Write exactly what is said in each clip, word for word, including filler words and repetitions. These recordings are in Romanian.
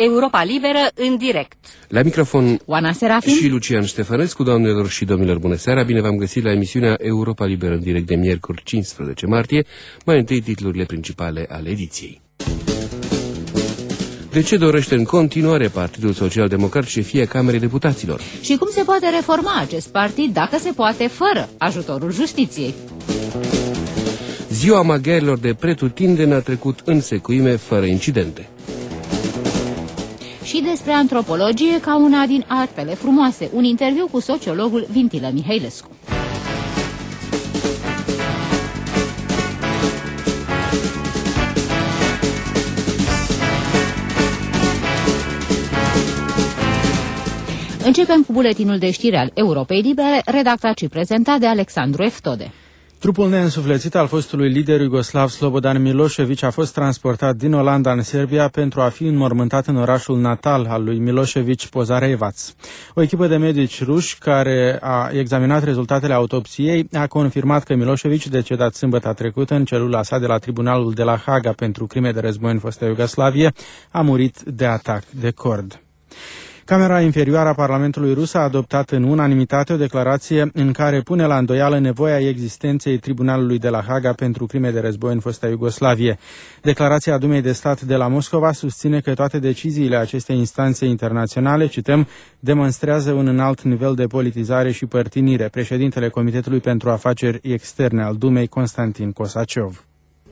Europa Liberă în direct. La microfon Oana Serafin și Lucian Ștefănescu. Doamnelor și domnilor, bună seara, bine v-am găsit la emisiunea Europa Liberă în direct de miercuri cincisprezece martie. Mai întâi titlurile principale ale ediției. De ce dorește în continuare Partidul Social Democrat șefia Camerei Deputaților? Și cum se poate reforma acest partid, dacă se poate, fără ajutorul justiției? Ziua maghiarilor de pretutindeni a trecut în secuime fără incidente. Și despre antropologie ca una din artele frumoase, un interviu cu sociologul Vintilă Mihailescu. Începem cu buletinul de știri al Europei Libere, redactat și prezentat de Alexandru Eftode. Trupul neînsuflețit al fostului lider iugoslav Slobodan Milošević a fost transportat din Olanda în Serbia pentru a fi înmormântat în orașul natal al lui Milošević, Požarevac. O echipă de medici ruși care a examinat rezultatele autopsiei a confirmat că Milošević, decedat sâmbătă trecută în celula sa de la Tribunalul de la Haga pentru crime de război în fosta Iugoslavie, a murit de atac de cord. Camera inferioară a Parlamentului rus a adoptat în unanimitate o declarație în care pune la îndoială nevoia existenței Tribunalului de la Haga pentru crime de război în fosta Iugoslavie. Declarația Dumei de Stat de la Moscova susține că toate deciziile acestei instanțe internaționale, cităm, demonstrează un înalt nivel de politizare și părtinire. Președintele Comitetului pentru Afaceri Externe al Dumei, Constantin Kosaciov.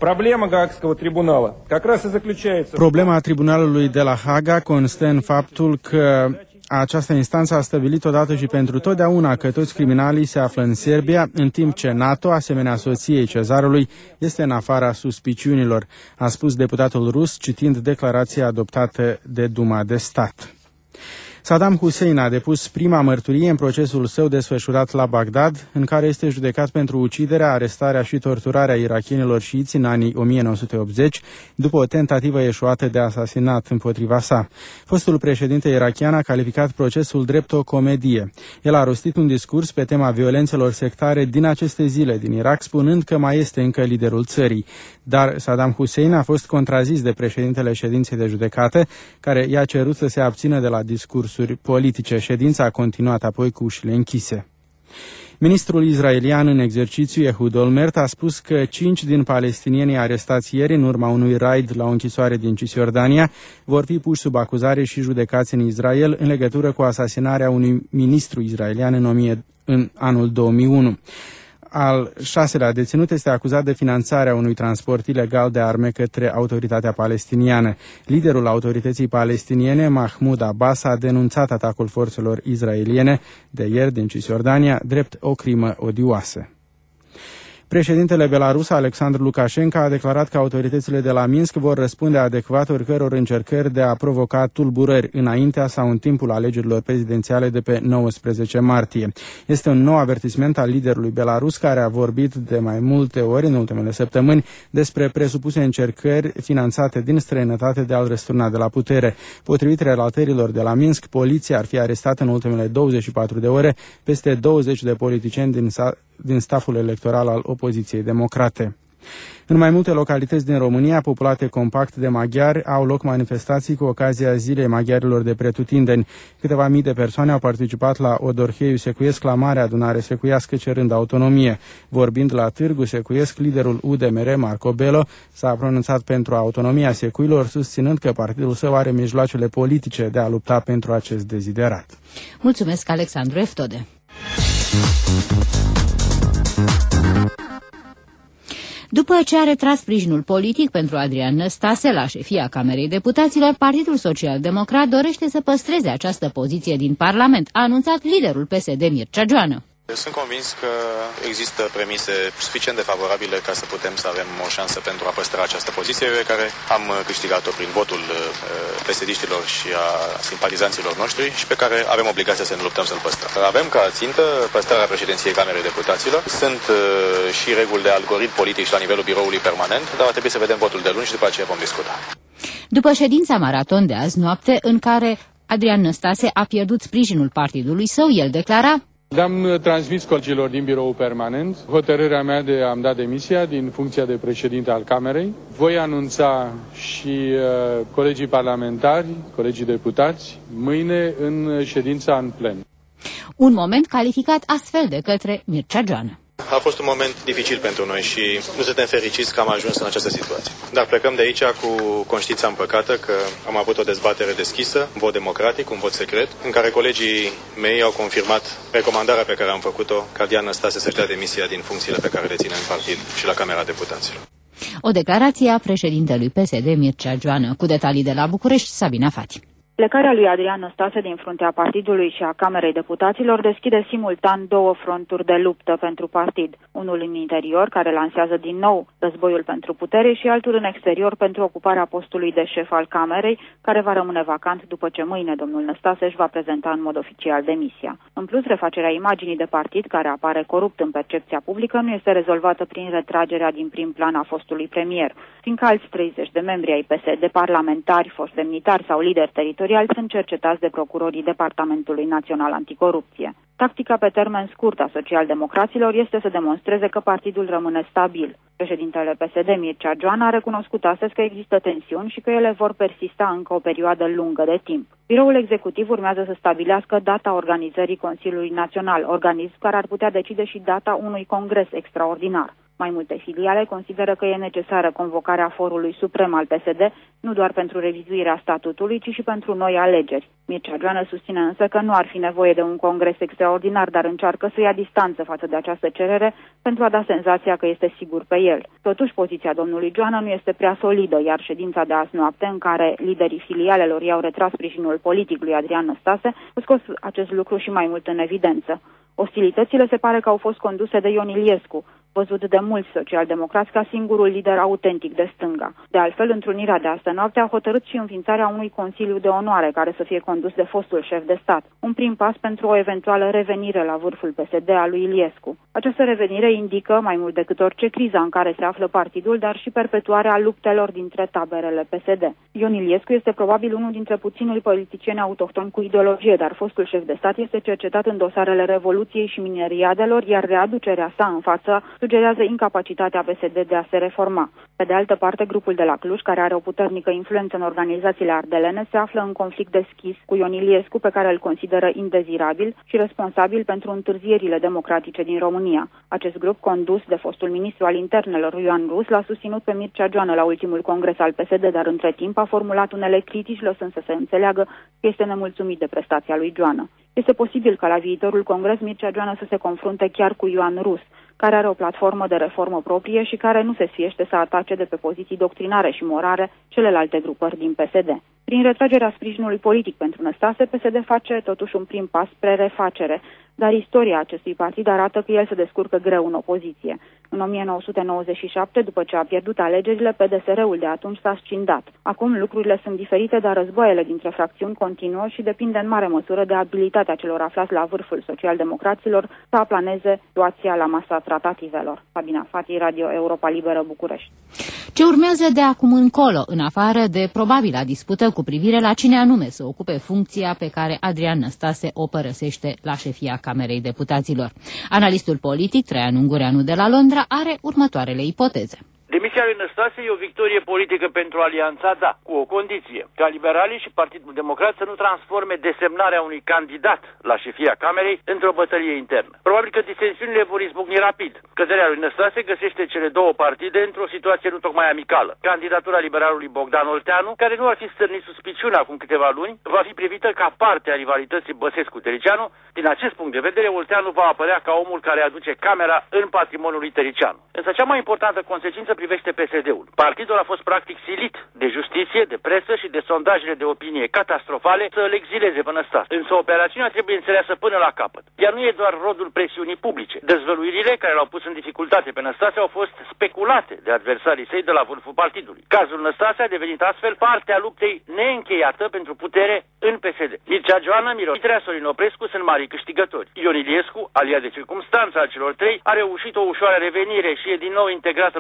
Problema Tribunalului de la Haga constă în faptul că această instanță a stabilit odată și pentru totdeauna că toți criminalii se află în Serbia, în timp ce NATO, asemenea soției cezarului, este în afara suspiciunilor, a spus deputatul rus, citind declarația adoptată de Duma de Stat. Saddam Hussein a depus prima mărturie în procesul său desfășurat la Bagdad, în care este judecat pentru uciderea, arestarea și torturarea irakienilor șiiți în anii o mie nouă sute optzeci, după o tentativă eșuată de asasinat împotriva sa. Fostul președinte irakian a calificat procesul drept o comedie. El a rostit un discurs pe tema violențelor sectare din aceste zile din Irak, spunând că mai este încă liderul țării. Dar Saddam Hussein a fost contrazis de președintele ședinței de judecată, care i-a cerut să se abțină de la discurs politice. Ședința a continuat apoi cu ușile închise. Ministrul israelian în exercițiu, Ehud Olmert, a spus că cinci din palestinienii arestați ieri în urma unui raid la o închisoare din Cisjordania vor fi puși sub acuzare și judecați în Israel în legătură cu asasinarea unui ministru israelian în, o mie, în anul două mii unu. Al șaselea deținut este acuzat de finanțarea unui transport ilegal de arme către autoritatea palestiniană. Liderul autorității palestiniene, Mahmoud Abbas, a denunțat atacul forțelor israeliene de ieri din Cisjordania drept o crimă odioasă. Președintele belarus, Alexandru Lukashenko, a declarat că autoritățile de la Minsk vor răspunde adecvat oricăror încercări de a provoca tulburări înaintea sau în timpul alegerilor prezidențiale de pe nouăsprezece martie. Este un nou avertisment al liderului belarus, care a vorbit de mai multe ori în ultimele săptămâni despre presupuse încercări finanțate din străinătate de a-l răsturna de la putere. Potrivit relatărilor de la Minsk, poliția ar fi arestat în ultimele douăzeci și patru de ore peste douăzeci de politicieni din din staful electoral al opoziției democrate. În mai multe localități din România, populate compact de maghiari, au loc manifestații cu ocazia Zilei Maghiarilor de pretutindeni. Câteva mii de persoane au participat la Odorheiu Secuiesc, la mare adunare secuiască cerând autonomie. Vorbind la Târgu Secuiesc, liderul U D M R, Marco Bello, s-a pronunțat pentru autonomia secuilor, susținând că partidul său are mijloacele politice de a lupta pentru acest deziderat. Mulțumesc, Alexandru Eftode. După ce a retras sprijinul politic pentru Adrian Năstase la șefia Camerei Deputaților, Partidul Social Democrat dorește să păstreze această poziție din Parlament, a anunțat liderul P S D Mircea Joană. Sunt convins că există premise suficient de favorabile ca să putem să avem o șansă pentru a păstra această poziție pe care am câștigat-o prin votul P S D-știlor și a simpatizanților noștri și pe care avem obligația să ne luptăm să-l păstrăm. Avem ca țintă păstrarea președinției Camerei Deputaților. Sunt și reguli de algoritm politic și la nivelul biroului permanent, dar va trebui să vedem votul de luni și după aceea vom discuta. După ședința maraton de azi noapte, în care Adrian Năstase a pierdut sprijinul partidului său, el declara: Le-am transmis colegilor din biroul permanent hotărârea mea de a-mi da demisia din funcția de președinte al Camerei. Voi anunța și uh, colegii parlamentari, colegii deputați, mâine în ședința în plen. Un moment calificat astfel de către Mircea Joană. A fost un moment dificil pentru noi și nu suntem fericiți că am ajuns în această situație. Dar plecăm de aici cu conștiința împăcată că am avut o dezbatere deschisă, un vot democratic, un vot secret, în care colegii mei au confirmat recomandarea pe care am făcut-o ca Adrian Năstase să-și dea demisia din funcțiile pe care le ține în partid și la Camera Deputaților. O declarație a președintelui P S D Mircea Joană. Cu detalii de la București, Sabina Fati. Plecarea lui Adrian Năstase din fruntea partidului și a Camerei Deputaților deschide simultan două fronturi de luptă pentru partid. Unul în interior, care lansează din nou războiul pentru putere, și altul în exterior pentru ocuparea postului de șef al Camerei, care va rămâne vacant după ce mâine domnul Năstase își va prezenta în mod oficial demisia. În plus, refacerea imaginii de partid, care apare corupt în percepția publică, nu este rezolvată prin retragerea din prim plan a fostului premier, fiindcă alți treizeci de membri ai P S D, parlamentari, foști demnitari sau lideri teritoriali, sunt cercetați de procurorii Departamentului Național Anticorupție. Tactica pe termen scurt a socialdemocraților este să demonstreze că partidul rămâne stabil. Președintele P S D, Mircea Joană, a recunoscut astăzi că există tensiuni și că ele vor persista încă o perioadă lungă de timp. Biroul executiv urmează să stabilească data organizării Consiliului Național, organism care ar putea decide și data unui congres extraordinar. Mai multe filiale consideră că e necesară convocarea forului suprem al P S D, nu doar pentru revizuirea statutului, ci și pentru noi alegeri. Mircea Joană susține însă că nu ar fi nevoie de un congres extraordinar, dar încearcă să ia distanță față de această cerere pentru a da senzația că este sigur pe el. Totuși, poziția domnului Joană nu este prea solidă, iar ședința de azi noapte, în care liderii filialelor i-au retras sprijinul politic lui Adrian Năstase, a scos acest lucru și mai mult în evidență. Ostilitățile se pare că au fost conduse de Ion Iliescu, văzut de mulți socialdemocrați ca singurul lider autentic de stânga. De altfel, întrunirea de astă noapte a hotărât și înființarea unui Consiliu de Onoare care să fie condus de fostul șef de stat, un prim pas pentru o eventuală revenire la vârful P S D a lui Iliescu. Această revenire indică, mai mult decât orice, criza în care se află partidul, dar și perpetuarea luptelor dintre taberele P S D. Ion Iliescu este probabil unul dintre puținii politicieni autohtoni cu ideologie, dar fostul șef de stat este cercetat în dosarele Revoluției și mineriadelor, iar readucerea sa în față sugerează incapacitatea P S D de a se reforma. Pe de altă parte, grupul de la Cluj, care are o puternică influență în organizațiile ardelene, se află în conflict deschis cu Ion Iliescu, pe care îl consideră indezirabil și responsabil pentru întârzierile democratice din România. Acest grup, condus de fostul ministru al internelor Ioan Rus, l-a susținut pe Mircea Joană la ultimul congres al P S D, dar între timp a formulat unele critici, lăsând să se înțeleagă că este nemulțumit de prestația lui Joană. Este posibil ca la viitorul congres Mircea Joană să se confrunte chiar cu Ioan Rus, care are o platformă de reformă proprie și care nu se sfiește să atace de pe poziții doctrinare și morale celelalte grupări din P S D. Prin retragerea sprijinului politic pentru Năstase, P S D face totuși un prim pas spre refacere, dar istoria acestui partid arată că el se descurcă greu în opoziție. În o mie nouă sute nouăzeci și șapte, după ce a pierdut alegerile, P D S R-ul de atunci s-a scindat. Acum lucrurile sunt diferite, dar războaiele dintre fracțiuni continuă și depinde în mare măsură de abilitatea celor aflați la vârful socialdemocraților să aplaneze situația la masa tratativelor. Sabina Fati, Radio Europa Liberă, București. Ce urmează de acum încolo, în afară de probabila dispută cu privire la cine anume să ocupe funcția pe care Adrian Năstase o părăsește la șefia Camerei Deputaților? Analistul politic Traian Ungureanu de la Londra are următoarele ipoteze. Demisia lui Năstase e o victorie politică pentru Alianța, da, cu o condiție, ca liberalii și Partidul Democrat să nu transforme desemnarea unui candidat la șefia Camerei într-o bătălie internă. Probabil că disensiunile vor izbucni rapid. Căderea lui Năstase găsește cele două partide într-o situație nu tocmai amicală. Candidatura liberalului Bogdan Olteanu, care nu ar fi stârnit suspiciune acum câteva luni, va fi privită ca parte a rivalității Băsescu-Tăricianu. Din acest punct de vedere, Olteanu va apărea ca omul care aduce Camera în patrimoniul lui Tăricianu. Însă cea mai importantă consecință privește P S D-ul. Partidul a fost practic silit de justiție, de presă și de sondajele de opinie catastrofale să îl exileze pe Năstase. Însă operațiunea trebuie înțeleasă până la capăt. Ea nu e doar rodul presiunii publice. Dezvăluirile care l-au pus în dificultate pe Năstase au fost speculate de adversarii săi de la vârful partidului. Cazul Năstase a devenit astfel partea luptei neîncheiată pentru putere în P S D. Mircea Joană, Miroslava Sorin Oprescu sunt mari câștigători. Ion Iliescu, aliat de circumstanță al celor trei, a reușit o ușoară revenire și e din nou integrat în aparatul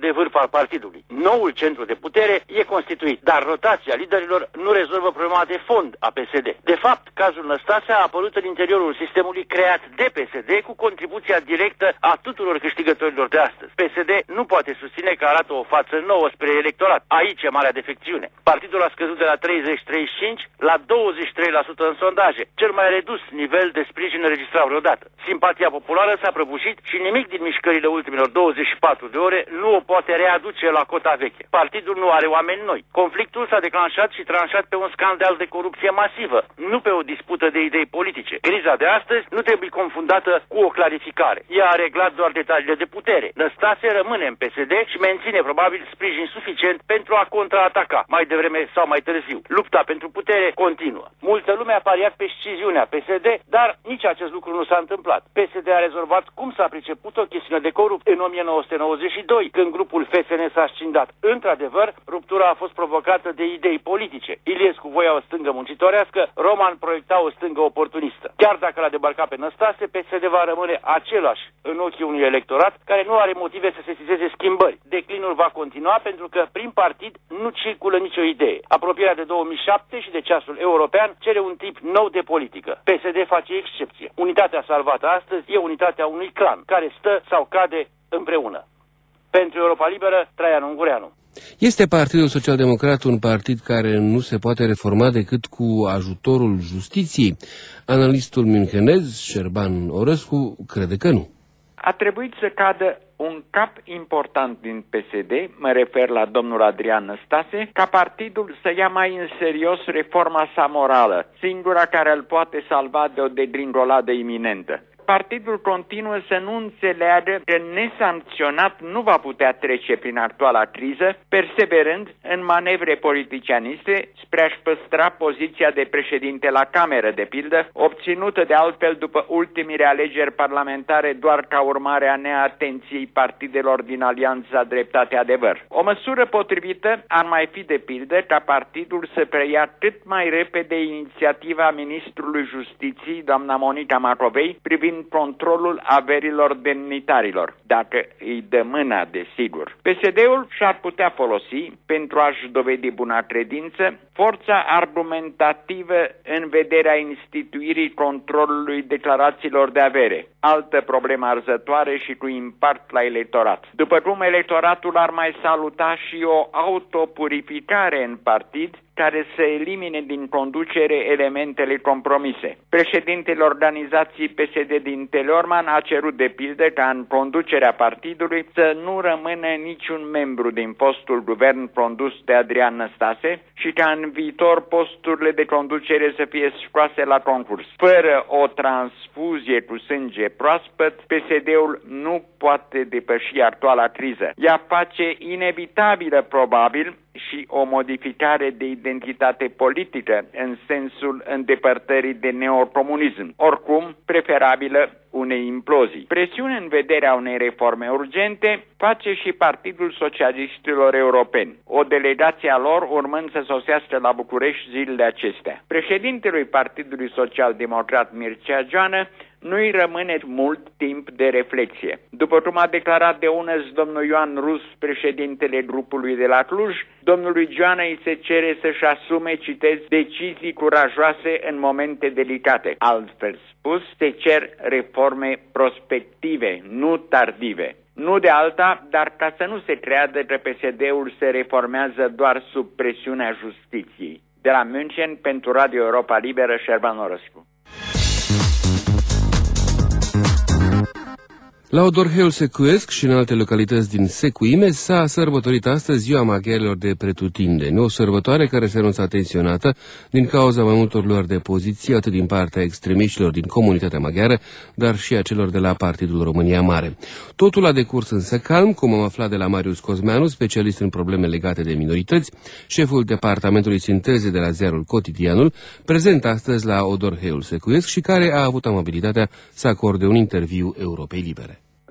de vârf al partidului. Noul centru de putere e constituit, dar rotația liderilor nu rezolvă problema de fond a P S D. De fapt, cazul Năstase a apărut în interiorul sistemului creat de P S D cu contribuția directă a tuturor câștigătorilor de astăzi. P S D nu poate susține că arată o față nouă spre electorat. Aici e marea defecțiune. Partidul a scăzut de la treizeci treizeci și cinci la douăzeci și trei la sută în sondaje, cel mai redus nivel de sprijin înregistrat vreodată. Simpatia populară s-a prăbușit și nimic din mișcările ultimelor douăzeci și patru de ore nu o poate readuce la cota veche. Partidul nu are oameni noi. Conflictul s-a declanșat și tranșat pe un scandal de corupție masivă, nu pe o dispută de idei politice. Criza de astăzi nu trebuie confundată cu o clarificare. Ea a reglat doar detaliile de putere. Năstase rămâne în P S D și menține probabil sprijin suficient pentru a contraataca, mai devreme sau mai târziu. Lupta pentru putere continuă. Multă lume a pariat pe sciziunea P S D, dar nici acest lucru nu s-a întâmplat. P S D a rezolvat cum s-a priceput o chestiune de corupție în o mie nouă sute nouăzeci și doi, când grupul F S N s-a scindat. Într-adevăr, ruptura a fost provocată de idei politice. Iliescu voia o stângă muncitorească, Roman proiecta o stângă oportunistă. Chiar dacă l-a debarcat pe Năstase, P S D va rămâne același în ochii unui electorat care nu are motive să se sesizeze schimbări. Declinul va continua pentru că prin partid nu circulă nicio idee. Apropierea de două mii șapte și de ceasul european cere un tip nou de politică. P S D face excepție. Unitatea salvată astăzi e unitatea unui clan care stă sau cade împreună. Pentru Europa Liberă, Traian Ungureanu. Este Partidul Social-Democrat un partid care nu se poate reforma decât cu ajutorul justiției? Analistul münchenez, Șerban Orăscu, crede că nu. A trebuit să cadă un cap important din P S D, mă refer la domnul Adrian Năstase, ca partidul să ia mai în serios reforma sa morală, singura care îl poate salva de o degringoladă iminentă. Partidul continuă să nu înțeleagă că nesancționat nu va putea trece prin actuala criză, perseverând în manevre politicianiste spre a-și păstra poziția de președinte la Cameră, de pildă, obținută de altfel după ultimile alegeri parlamentare doar ca urmare a neatenției partidelor din Alianța Dreptate-Adevăr. O măsură potrivită ar mai fi, de pildă, ca partidul să preia cât mai repede inițiativa ministrului Justiției, doamna Monica Macovei, privind controlul averilor demnitarilor, dacă îi dă mâna, desigur. P S D-ul și-ar putea folosi, pentru a-și dovedi buna credință, forța argumentativă în vederea instituirii controlului declarațiilor de avere, altă problemă arzătoare și cu impact la electorat. După cum electoratul ar mai saluta și o autopurificare în partid, care să elimine din conducere elementele compromise. Președintele organizației P S D din Teleorman a cerut, de pildă, ca în conducerea partidului să nu rămână niciun membru din fostul guvern condus de Adrian Năstase și ca în viitor posturile de conducere să fie scoase la concurs. Fără o transfuzie cu sânge proaspăt, P S D-ul nu poate depăși actuala criză. Ea face inevitabilă, probabil, și o modificare de identitate politică în sensul îndepărtării de neocomunism, oricum preferabilă unei implozii. Presiune în vederea unei reforme urgente face și Partidul Socialiștilor Europeni, o delegație a lor urmând să sosească la București zilele acestea. Președintelui Partidului Social-Democrat Mircea Joană nu-i rămâne mult timp de reflexie. După cum a declarat de unăzi domnul Ioan Rus, președintele grupului de la Cluj, domnului Joană îi se cere să-și asume, citez, decizii curajoase în momente delicate. Altfel spus, se cer reforme prospective, nu tardive. Nu de alta, dar ca să nu se creadă că P S D-ul se reformează doar sub presiunea justiției. De la München, pentru Radio Europa Liberă, Șerban Orăscu. La Odorheiul Secuiesc și în alte localități din Secuime s-a sărbătorit astăzi Ziua Maghiarilor de Pretutindeni, o sărbătoare care se anunța tensionată din cauza mai multor luări de poziție, atât din partea extremiștilor din comunitatea maghiară, dar și a celor de la Partidul România Mare. Totul a decurs însă calm, cum am aflat de la Marius Cosmeanu, specialist în probleme legate de minorități, șeful departamentului sinteze de la ziarul Cotidianul, prezent astăzi la Odorheiul Secuiesc și care a avut amabilitatea să acorde un interviu Europei Libere. Au participat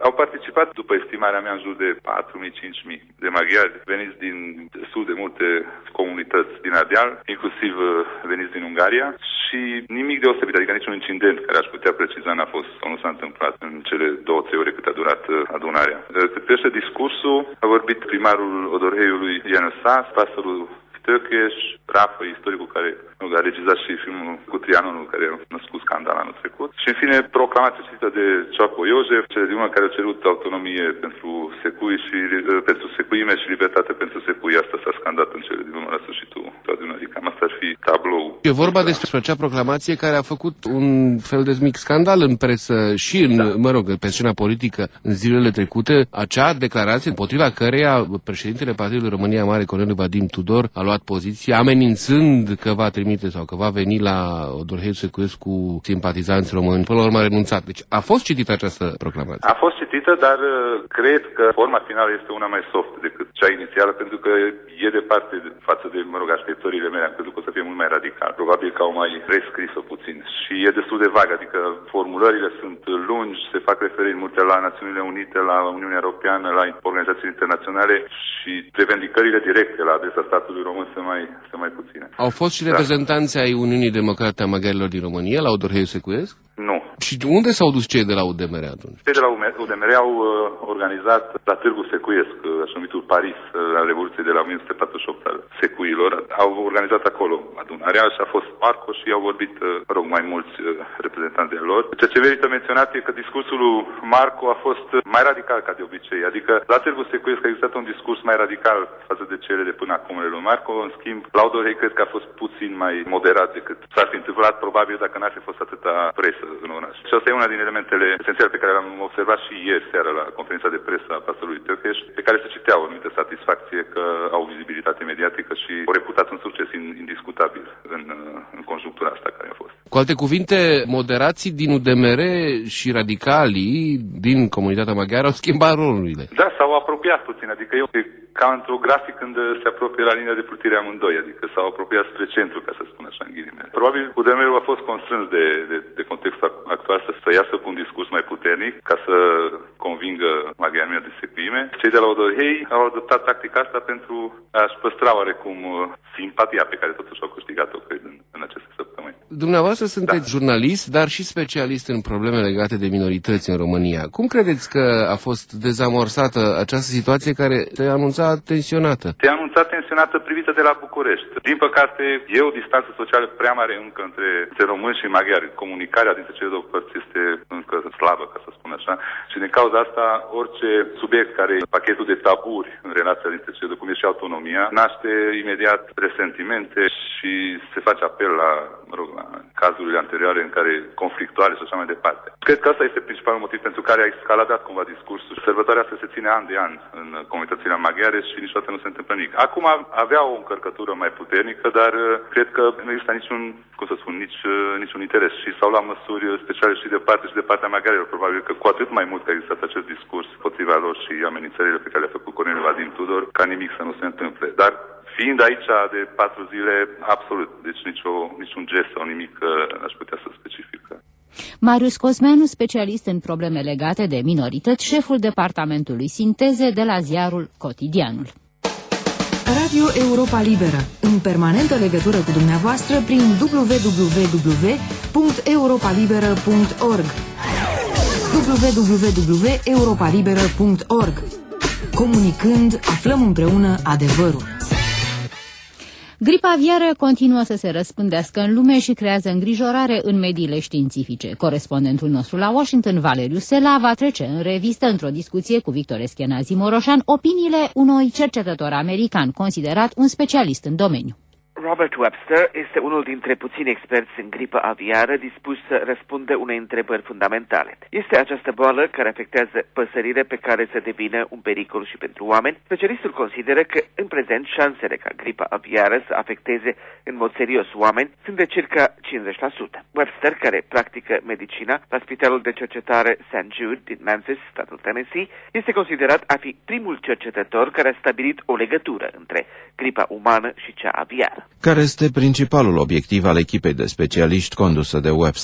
participat, după estimarea mea, în jur de patru mii - cinci mii de maghiari veniți din destul de multe comunități din Ardeal, inclusiv veniți din Ungaria, și nimic deosebit, adică niciun incident care aș putea preciza n-a fost sau nu s-a întâmplat în cele două trei ore cât a durat adunarea. Cât privește discursul, a vorbit primarul Odorheiului Ian Stas, pastorul Tökes, Rafă, istoricul care a regizat și filmul cu Trianonul, care a născut scandal anul trecut. Și în fine, proclamația citită de Cioaco Iosef, cele din urmă care au cerut autonomie pentru secui și pentru secuime și libertate pentru secui. Asta s-a scandat în cele din urmă la sfârșitul adunării. Cam asta ar fi tablou. E vorba despre acea proclamație care a făcut un fel de mic scandal în presă și în, da. mă rog, pe scena politică în zilele trecute. Acea declarație împotriva căreia președintele Partidului România Mare, Corneliu Vadim Tudor, a luat poziție amenințând că va trimite sau că va veni la Odorheiu Secuiesc cu simpatizanți români. Până la urmă a renunțat. Deci a fost citită această proclamație. A fost citită, dar cred că forma finală este una mai soft decât cea inițială, pentru că e departe față de, mă rog, așteptările mele. Am crezut că o să fie mult mai radical. Probabil că au mai rescris-o puțin. Și e destul de vag, adică formulările sunt lungi, se fac referiri multe la Națiunile Unite, la Uniunea Europeană, la organizații internaționale și revendicările directe la adresa statului român sunt mai, sunt mai puține. Au fost și reprezentanți ai Uniunii Democrate a Maghiarilor din România la Odorheiu Secuiesc? Nu. Și unde s-au dus cei de la U D M R atunci? Cei de la U D M R au uh, organizat la Târgu Secuiesc, uh, așa numitul Paris, uh, la Revoluției de la o mie nouă sute patruzeci și opt al secuilor. Au organizat acolo adunarea și a fost Marco și au vorbit, uh, mă rog, mai mulți uh, reprezentanți de lor. Ceea ce merită menționat e că discursul lui Marco a fost mai radical ca de obicei. Adică la Târgu Secuiesc a existat un discurs mai radical față de cele de până acum lui Marco. În schimb, la Odorhei cred că a fost puțin mai moderat decât s-ar fi întâmplat probabil dacă n-ar fi fost atâta presă în oraș. Și asta e una din elementele esențiale pe care le-am observat și ieri seara la conferința de presă a pastorului Tökes, pe care se citea o anumită satisfacție că au vizibilitate mediatică și au reputat un succes indiscutabil în, în conjunctura asta care a fost. Cu alte cuvinte, moderații din U D M R și radicalii din comunitatea maghiară au schimbat rolurile. Da, s-au apropiat puțin, adică eu ca într-o grafic când se apropie la linia de plutire amândoi, adică s-au apropiat spre centru, ca să spun așa în ghilimele. Probabil U D M R-ul a fost constrâns de, de, de contextul actual să, să iasă cu un discurs mai puternic ca să convingă maghiarii de secuime. Cei de la Odorhei au adoptat tactica asta pentru a-și păstra oarecum simpatia pe care totuși au câștigat-o, cred, în, în aceste săptămâni. Dumneavoastră sunteți da. jurnalist, dar și specialist în probleme legate de minorități în România. Cum credeți că a fost dezamorsată această situație care te anunța tensionată? Te anunța tensionată privită de la București. Din păcate, e o distanță socială prea mare încă între, între români și maghiari. Comunicarea dintre cele două părți este încă slabă, ca să spun așa. Și din cauza asta, orice subiect care e pachetul de taburi în relația dintre cele două, cum e și autonomia, naște imediat resentimente și se face apel la, mă rog, la cazurile anterioare în care conflictuale și așa mai departe. Cred că asta este principalul motiv pentru care a escaladat cumva discursul. Sărbătoarea asta se ține an de an în comunitățile maghiare și niciodată nu se întâmplă nimic. Acum avea o încărcătură mai puternică, dar cred că nu există niciun, cum să spun, nici, niciun interes și s-au luat măsuri speciale și de parte și de partea maghiarilor. Probabil că cu atât mai mult că a existat acest discurs potriva lor și amenințările pe care le-a făcut Corneliu Vadim Tudor, ca nimic să nu se întâmple. Dar fiind aici de patru zile, absolut, deci nicio, niciun gest sau nimic aș putea să specific. Marius Cosmeanu, specialist în probleme legate de minorități, șeful departamentului Sinteze de la ziarul Cotidianul. Radio Europa Liberă, în permanentă legătură cu dumneavoastră prin w w w punct europa liberă punct org w w w punct europa liberă punct org. Comunicând, aflăm împreună adevărul. Gripa aviară continuă să se răspândească în lume și creează îngrijorare în mediile științifice. Corespondentul nostru la Washington, Valeriu Sela, va trece în revistă într-o discuție cu Victor Eschenazi Moroșan opiniile unui cercetător american considerat un specialist în domeniu. Robert Webster este unul dintre puțini experți în gripă aviară dispuși să răspundă unei întrebări fundamentale. Este această boală care afectează păsările pe care să devină un pericol și pentru oameni? Specialistul consideră că în prezent șansele ca gripa aviară să afecteze în mod serios oameni sunt de circa cincizeci la sută. Webster, care practică medicina la Spitalul de Cercetare Saint Jude din Memphis, statul Tennessee, este considerat a fi primul cercetător care a stabilit o legătură între gripa umană și cea aviară. Care este principalul obiectiv al echipei de specialiști condusă de Webster?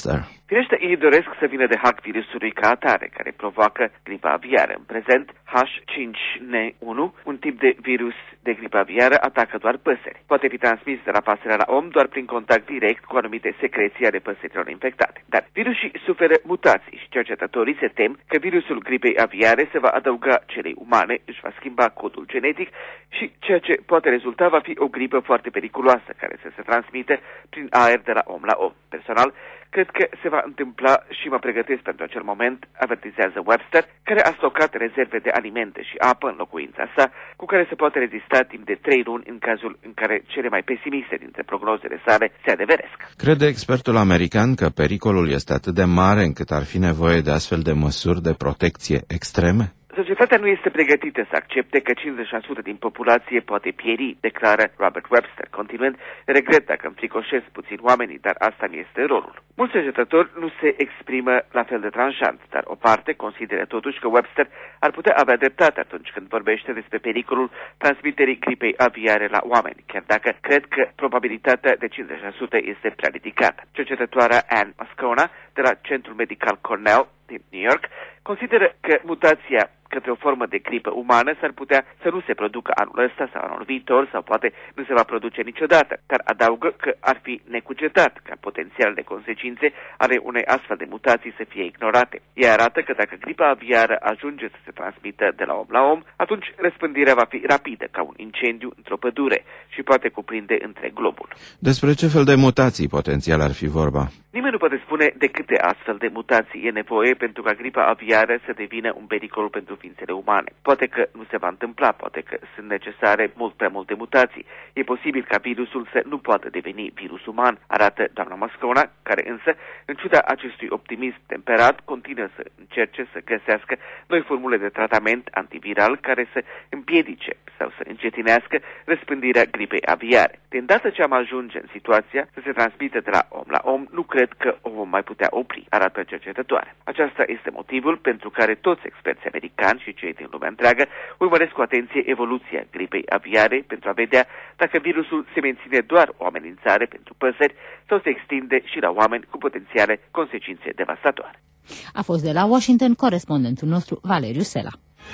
Firește, ei doresc să vină de hack virusului ca atare, care provoacă gripa aviară. În prezent, H cinci N unu, un tip de virus de gripă aviară, atacă doar păsări. Poate fi transmis de la pasăre la om doar prin contact direct cu anumite secreții ale păsărilor infectate. Dar virusii suferă mutații și cercetătorii se tem că virusul gripei aviare se va adăuga celei umane, își va schimba codul genetic și ceea ce poate rezulta va fi o gripă foarte periculoasă, care să se transmite prin aer de la om la om. Personal, cred că se va întâmpla și mă pregătesc pentru acel moment, avertizează Webster, care a stocat rezerve de alimente și apă în locuința sa, cu care se poate rezista timp de trei luni în cazul în care cele mai pesimiste dintre prognozele sale se adeveresc. Crede expertul american că pericolul este atât de mare încât ar fi nevoie de astfel de măsuri de protecție extreme? Societatea nu este pregătită să accepte că cincizeci la sută din populație poate pieri, declară Robert Webster, continuând, regret dacă înfricoșesc puțin oamenii, dar asta mi este rolul. Mulți cercetători nu se exprimă la fel de tranșant, dar o parte consideră totuși că Webster ar putea avea dreptate atunci când vorbește despre pericolul transmiterii gripei aviare la oameni, chiar dacă cred că probabilitatea de cincizeci la sută este prea ridicată. Cercetătoarea Anne Moscona de la Centrul Medical Cornell din New York consideră că mutația către o formă de gripă umană s-ar putea să nu se producă anul ăsta sau anul viitor sau poate nu se va produce niciodată, dar adaugă că ar fi necugetat ca potențialele consecințe ale unei astfel de mutații să fie ignorate. Ea arată că dacă gripa aviară ajunge să se transmită de la om la om, atunci răspândirea va fi rapidă ca un incendiu într-o pădure și poate cuprinde întreg globul. Despre ce fel de mutații potențial ar fi vorba? Nimeni nu poate spune de câte astfel de mutații e nevoie pentru ca gripa aviară să devină un pericol pentru ființele umane. Poate că nu se va întâmpla, poate că sunt necesare mult prea multe mutații. E posibil ca virusul să nu poată deveni virus uman, arată doamna Moscona, care însă, în ciuda acestui optimism temperat, continuă să încerce să găsească noi formule de tratament antiviral care să împiedice sau să încetinească răspândirea gripei aviare. De îndată ce am ajunge în situația să se transmită de la om la om, nu cred că o vom mai putea opri, arată cercetătoare. Aceasta este motivul pentru care toți experții americani și cei din lumea întreagă urmăresc cu atenție evoluția gripei aviare pentru a vedea dacă virusul se menține doar o amenințare pentru păsări sau se extinde și la oameni cu potențiale consecințe devastatoare. A fost de la Washington corespondentul nostru Valeriu Sela.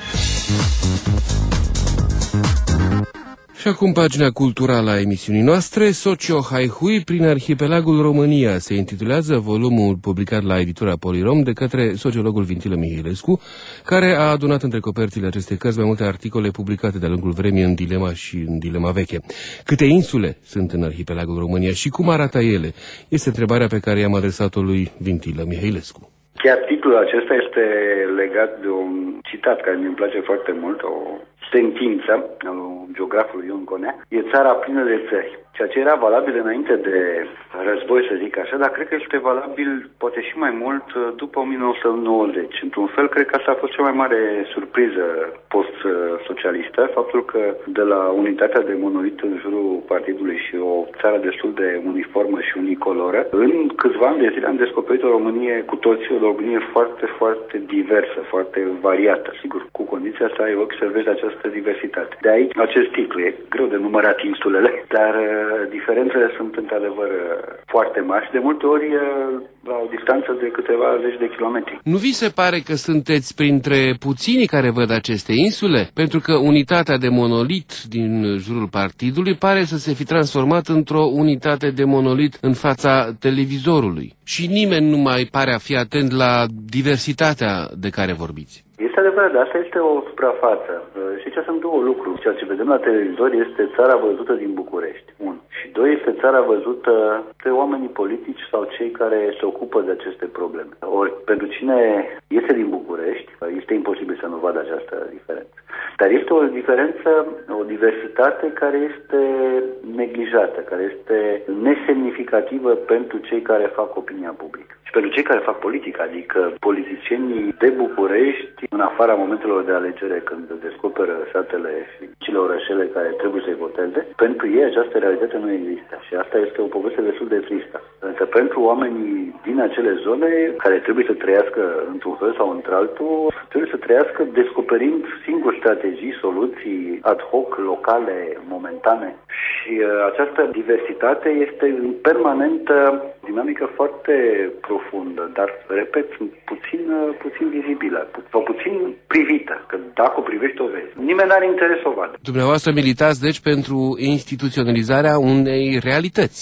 Și acum pagina culturală a emisiunii noastre, Socio Haihui prin arhipelagul România, se intitulează volumul publicat la editura Polirom de către sociologul Vintilă Mihailescu, care a adunat între coperțile acestei cărți mai multe articole publicate de-a lungul vremii în Dilema și în Dilema Veche. Câte insule sunt în arhipelagul România și cum arată ele? Este întrebarea pe care i-am adresat-o lui Vintilă Mihailescu. Chiar titlul acesta este legat de un citat care mi-mi place foarte mult, o sentință al geografului Ion Conea. E țara plină de țări. Ceea ce era valabil înainte de război, să zic așa, dar cred că este valabil poate și mai mult după o mie nouă sute nouăzeci. Într-un fel, cred că asta a fost cea mai mare surpriză post-socialistă, faptul că de la unitatea de monolit în jurul partidului și o țară destul de uniformă și unicoloră, în câțiva ani de zile am descoperit o Românie cu toții, o Românie foarte, foarte diversă, foarte variată. Sigur, cu condiția să ai ochi să vezi această diversitate. De aici, acest titlu e greu de numărat insulele, dar diferențele sunt într-adevăr foarte mari și de multe ori la o distanță de câteva zeci de kilometri. Nu vi se pare că sunteți printre puținii care văd aceste insule? Pentru că unitatea de monolit din jurul partidului pare să se fi transformat într-o unitate de monolit în fața televizorului. Și nimeni nu mai pare a fi atent la diversitatea de care vorbiți. Este adevărat, dar asta este o suprafață. Și ce sunt două lucruri. Ceea ce vedem la televizor este țara văzută din București. Un. Și doi, este țara văzută de oamenii politici sau cei care se ocupă de aceste probleme. Ori, pentru cine este din București, este imposibil să nu vadă această diferență. Dar este o diferență, o diversitate care este neglijată, care este nesemnificativă pentru cei care fac opinia publică. Și pentru cei care fac politică, adică politicienii de București, în afara momentelor de alegere, când descoperă satele și cele orășele care trebuie să-i voteze, pentru ei această realitate nu există. Și asta este o poveste destul de tristă. Însă pentru oamenii din acele zone, care trebuie să trăiască într-un fel sau într-altul, trebuie să trăiască descoperind singuri strategii, soluții ad hoc, locale, momentane. Și uh, această diversitate este în permanentă dinamică foarte profundă profundă, dar, repet, puțin, puțin vizibilă, sau puțin privită, că dacă o privești o vezi. Nimeni n-are interes să o vadă. Dumneavoastră militați, deci, pentru instituționalizarea unei realități.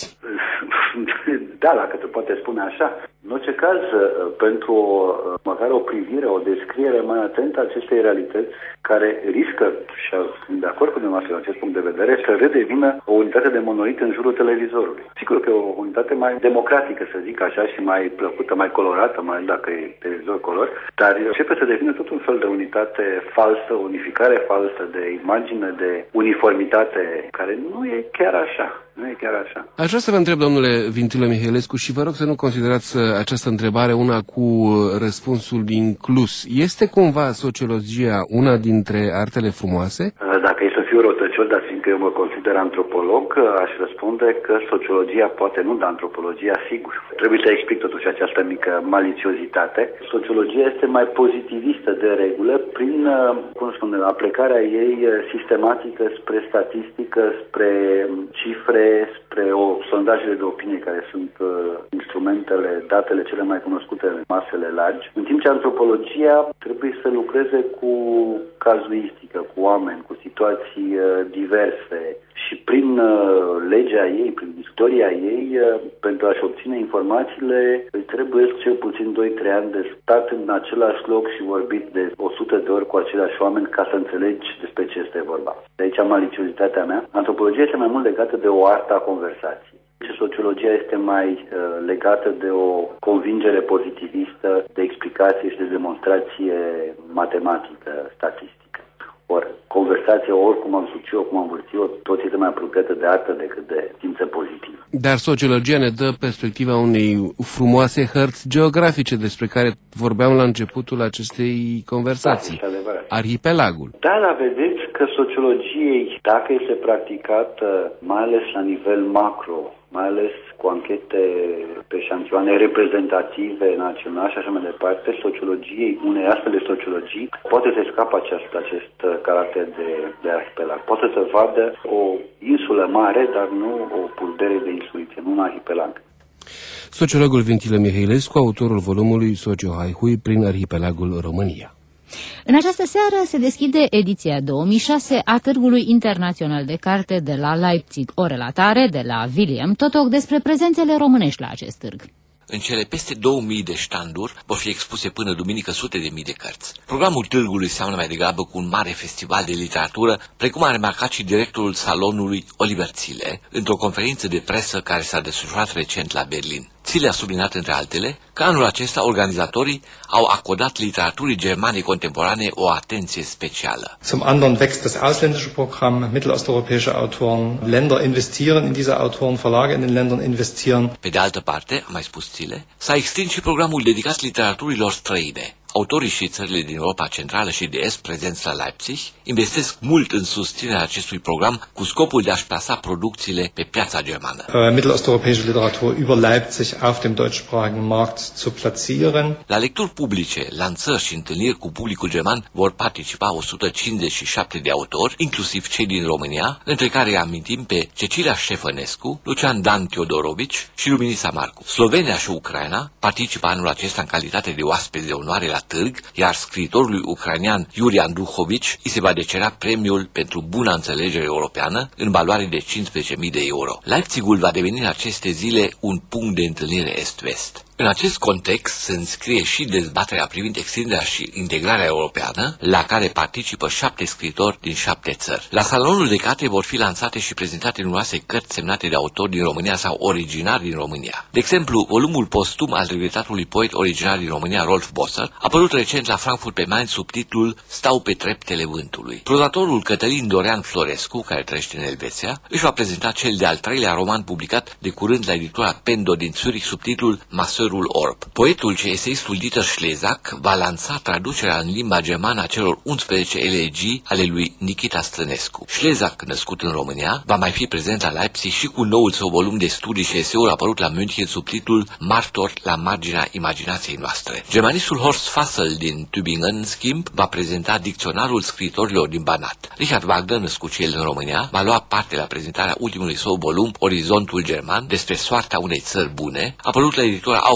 Da, dacă se poate spune așa. În orice caz, pentru o, măcar o privire, o descriere mai atentă a acestei realități, care riscă, și sunt de acord cu dumneavoastră în acest punct de vedere, să redevină o unitate de monolit în jurul televizorului. Sigur că e o unitate mai democratică, să zic așa, și mai plăcută, mai colorată, mai dacă e televizor color, dar începe să devină tot un fel de unitate falsă, unificare falsă, de imagine, de uniformitate, care nu e chiar așa. Nu e chiar așa. Aș vrea să vă întreb, domnule Vintilă Mihailescu, și vă rog să nu considerați această întrebare una cu răspunsul inclus. Este cumva sociologia una dintre artele frumoase? Dacă e să fiu răutăcios, dar fiindcă eu mă consider antropolog, aș răspunde că sociologia poate nu, dar antropologia sigur. Trebuie să explic totuși această mică maliciozitate. Sociologia este mai pozitivistă de regulă prin, cum spune, aplicarea ei sistematică spre statistică, spre cifre, spre o sondajele de opinie care sunt uh, instrumentele, datele cele mai cunoscute în masele largi, în timp ce antropologia trebuie să lucreze cu cazuistică, cu oameni, cu situații uh, diverse și prin uh, legea ei, prin istoria ei, uh, pentru a-și obține informațiile, îi trebuie cel puțin doi trei ani de stat în același loc și vorbit de o sută de ori cu aceiași oameni ca să înțelegi despre ce este vorba. De aici maliciozitatea mea. Antropologia este mai mult legată de o artă a conversației. Și sociologia este mai uh, legată de o convingere pozitivistă, de explicație și de demonstrație matematică, statistică. Ori conversația, oricum am sucit eu, cum am vârțit-o, tot este mai apropiată de artă decât de simțe pozitive. Dar sociologia ne dă perspectiva unei frumoase hărți geografice despre care vorbeam la începutul acestei conversații. Da, arhipelagul. Da, dar vedeți că sociologiei, dacă este practicată, mai ales la nivel macro, mai ales cu anchete pe șantioane reprezentative, naționale și așa mai departe, sociologiei, unei astfel de sociologii, poate să scapă acest, acest caracter de, de arhipelag. Poate să vadă o insulă mare, dar nu o pulbere de insulițe, nu un arhipelag. Sociologul Vintilă Mihailescu, autorul volumului Socio-Haihui prin arhipelagul România. În această seară se deschide ediția două mii șase a Târgului Internațional de Carte de la Leipzig, o relatare de la William Totoc despre prezențele românești la acest târg. În cele peste două mii de ștanduri vor fi expuse până duminică sute de mii de cărți. Programul târgului seamănă mai degrabă cu un mare festival de literatură, precum a remarcat și directorul salonului Oliver Țile, într-o conferință de presă care s-a desfășurat recent la Berlin. Țile a subliniat, între altele, că anul acesta organizatorii au acordat literaturii germane contemporane o atenție specială. Zum anderen wächst das ausländische Programm, mittelosteuropäische Autoren, Länder investieren in diese Autoren, Verlage in den Ländern investieren. Pe de altă parte, a mai spus Țile, s-a extins și programul dedicat literaturilor străine. Autorii și țările din Europa Centrală și de Est prezenți la Leipzig investesc mult în susținerea acestui program cu scopul de a-și plasa producțiile pe piața germană. Uh, mittelosteuropäische Literatur über Leipzig auf dem deutschsprachigen Markt zu platzieren. La lecturi publice, lansări și întâlniri cu publicul german vor participa o sută cincizeci și șapte de autori, inclusiv cei din România, între care amintim pe Cecilia Ștefănescu, Lucian Dan Teodorovici și Luminița Marcu. Slovenia și Ucraina participă anul acesta în calitate de oaspeți de onoare la târg, iar scriitorului ucrainean Yuri Andruhovici îi se va decera premiul pentru buna înțelegere europeană în valoare de cincisprezece mii de euro. Leipzigul va deveni în aceste zile un punct de întâlnire est-vest. În acest context se înscrie și dezbaterea privind extinderea și integrarea europeană, la care participă șapte scriitori din șapte țări. La salonul de carte vor fi lansate și prezentate numeroase cărți semnate de autori din România sau originari din România. De exemplu, volumul postum al regretatului poet originar din România, Rolf Bosser, a apărut recent la Frankfurt pe Main sub titlul Stau pe treptele vântului. Prozatorul Cătălin Dorean Florescu, care trăiește în Elveția, își va prezenta cel de-al treilea roman publicat de curând la editura Pendo din Zurich sub titlul Masărul Orb. Poetul și eseistul Dieter Schlesak va lansa traducerea în limba germană a celor unsprezece elegii ale lui Nikita Stănescu. Schlesak, născut în România, va mai fi prezent la Leipzig și cu noul său volum de studii și eseuri apărut la München sub titlul Martor la marginea imaginației noastre. Germanistul Horst Fassel din Tübingen, în schimb, va prezenta dicționarul scriitorilor din Banat. Richard Wagner, născut și el în România, va lua parte la prezentarea ultimului său volum, Orizontul German, despre soarta unei țări bune, apărut la editura Auf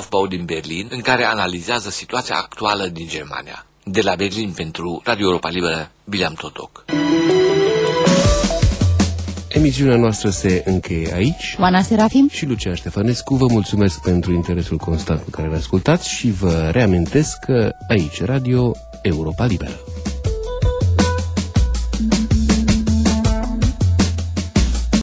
Aufbau din Berlin, în care analizează situația actuală din Germania. De la Berlin pentru Radio Europa Liberă, Bileam Totoc. Emisiunea noastră se încheie aici. Oana Serafim și Lucian Ștefănescu vă mulțumesc pentru interesul constant cu care l-ascultați și vă reamintesc că aici Radio Europa Liberă.